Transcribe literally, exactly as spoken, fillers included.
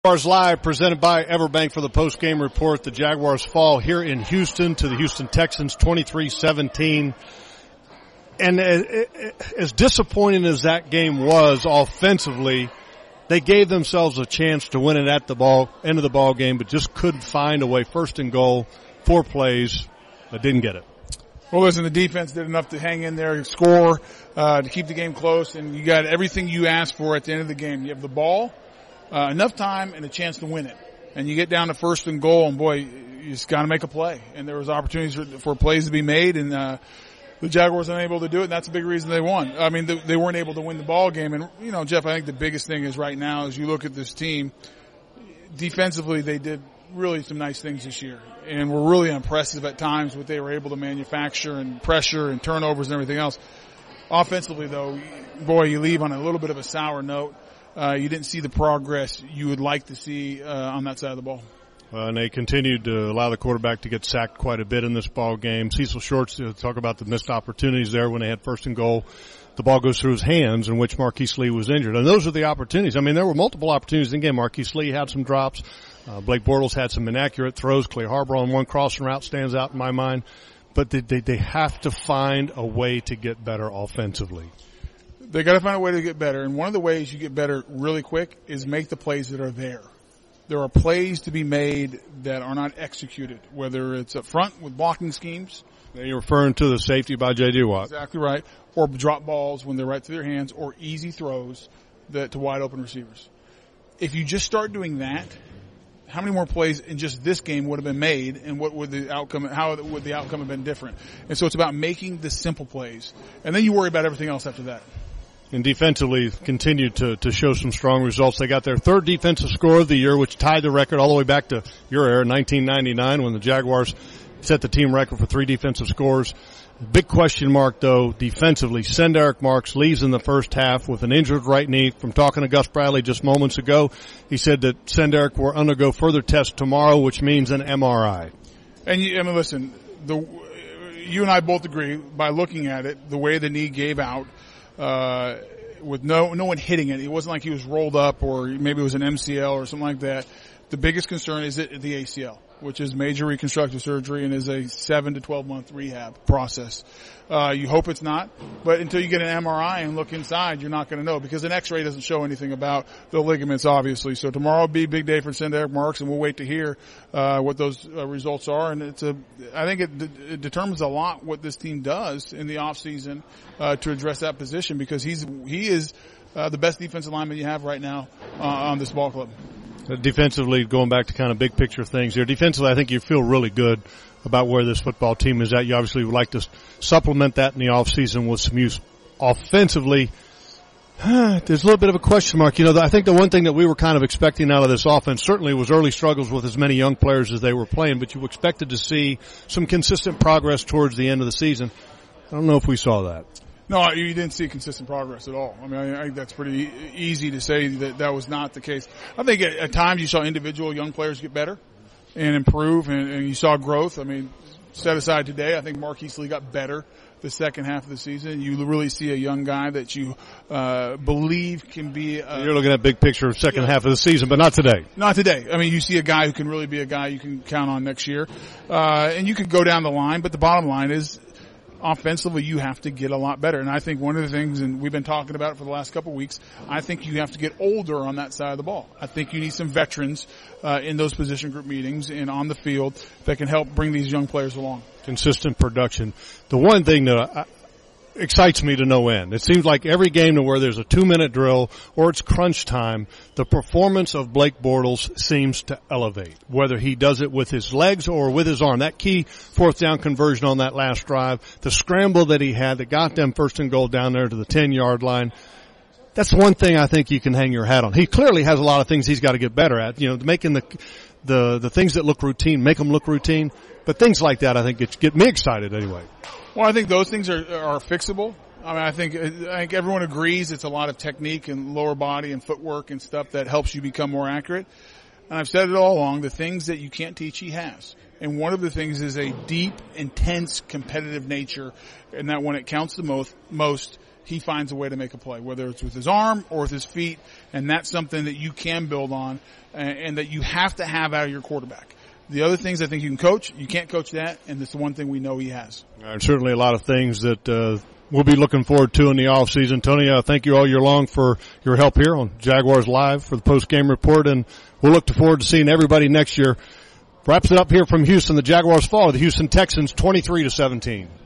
Jaguars Live, presented by Everbank for the post-game report. The Jaguars fall here in Houston to the Houston Texans, twenty-three seventeen. And as disappointing as that game was offensively, they gave themselves a chance to win it at the ball end of the ball game, but just couldn't find a way. First and goal, four plays, but didn't get it. Well, listen, the defense did enough to hang in there and score, uh, to keep the game close, and you got everything you asked for at the end of the game. You have the ball. Uh, enough time and a chance to win it. And you get down to first and goal, and boy, you just got to make a play. And there was opportunities for, for plays to be made, and uh, the Jaguars were unable to do it, and that's a big reason they won. I mean, they, they weren't able to win the ball game. And, you know, Jeff, I think the biggest thing is right now, as you look at this team, defensively they did really some nice things this year. And were really impressive at times what they were able to manufacture and pressure and turnovers and everything else. Offensively, though, boy, you leave on a little bit of a sour note. Uh, you didn't see the progress you would like to see uh, on that side of the ball. Uh, and they continued to allow the quarterback to get sacked quite a bit in this ball game. Cecil Shorts, uh, talk about the missed opportunities there when they had first and goal. The ball goes through his hands, in which Marquise Lee was injured. And those are the opportunities. I mean, there were multiple opportunities in the game. Marquise Lee had some drops. Uh, Blake Bortles had some inaccurate throws. Clay Harbor on one crossing route stands out in my mind. But they, they, they have to find a way to get better offensively. They got to find a way to get better, and one of the ways you get better really quick is make the plays that are there. There are plays to be made that are not executed, whether it's up front with blocking schemes. You're referring to the safety by J D. Watt. Exactly right. Or drop balls when they're right through their hands, or easy throws that to wide open receivers. If you just start doing that, how many more plays in just this game would have been made, and what would the outcome, how would the outcome have been different? And so it's about making the simple plays, and then you worry about everything else after that. And defensively continued to, to show some strong results. They got their third defensive score of the year, which tied the record all the way back to your era, nineteen ninety-nine, when the Jaguars set the team record for three defensive scores. Big question mark, though, defensively. Senderick Marks leaves in the first half with an injured right knee. From talking to Gus Bradley just moments ago, he said that Senderick will undergo further tests tomorrow, which means an M R I. And you, I mean, listen, the, you and I both agree, by looking at it, the way the knee gave out, Uh, with no, no one hitting it. It wasn't like he was rolled up or maybe it was an M C L or something like that. The biggest concern is it, the A C L, which is major reconstructive surgery and is a seven to twelve month rehab process. Uh, you hope it's not, but until you get an M R I and look inside, you're not going to know because an X-ray doesn't show anything about the ligaments, obviously. So tomorrow will be a big day for Senderick Marks, and we'll wait to hear uh, what those uh, results are. And it's a, I think it, d- it determines a lot what this team does in the off season uh, to address that position because he's he is uh, the best defensive lineman you have right now uh, on this ball club. Defensively, going back to kind of big picture things here, defensively, I think you feel really good about where this football team is at. You obviously would like to supplement that in the offseason with some use. Offensively, there's a little bit of a question mark. You know, I think the one thing that we were kind of expecting out of this offense certainly was early struggles with as many young players as they were playing, but you expected to see some consistent progress towards the end of the season. I don't know if we saw that. No, you didn't see consistent progress at all. I mean, I think that's pretty easy to say that that was not the case. I think at, at times you saw individual young players get better and improve, and, and you saw growth. I mean, set aside today, I think Marquise Lee got better the second half of the season. You really see a young guy that you uh believe can be a, You're looking at big picture of second yeah. half of the season, but not today. Not today. I mean, you see a guy who can really be a guy you can count on next year. Uh and you could go down the line, but the bottom line is offensively, you have to get a lot better. And I think one of the things, and we've been talking about it for the last couple of weeks, I think you have to get older on that side of the ball. I think you need some veterans uh, in those position group meetings and on the field that can help bring these young players along. Consistent production. The one thing that I, excites me to no end. It seems like every game to where there's a two-minute drill or it's crunch time, the performance of Blake Bortles seems to elevate, whether he does it with his legs or with his arm. That key fourth down conversion on that last drive, the scramble that he had that got them first and goal down there to the ten-yard line, that's one thing I think you can hang your hat on. He clearly has a lot of things he's got to get better at, you know, making the the the things that look routine, make them look routine. But things like that, I think, get, get me excited anyway. Well, I think those things are are fixable. I mean, I think I think everyone agrees it's a lot of technique and lower body and footwork and stuff that helps you become more accurate. And I've said it all along, the things that you can't teach, he has. And one of the things is a deep, intense, competitive nature, and that when it counts the most, most he finds a way to make a play, whether it's with his arm or with his feet, and that's something that you can build on and, and that you have to have out of your quarterback. The other things I think you can coach, you can't coach that, and it's the one thing we know he has. And certainly a lot of things that uh, we'll be looking forward to in the off season. Tony, uh, thank you all year long for your help here on Jaguars Live for the post-game report, and we'll look forward to seeing everybody next year. Wraps it up here from Houston. The Jaguars fall to the Houston Texans twenty-three to seventeen.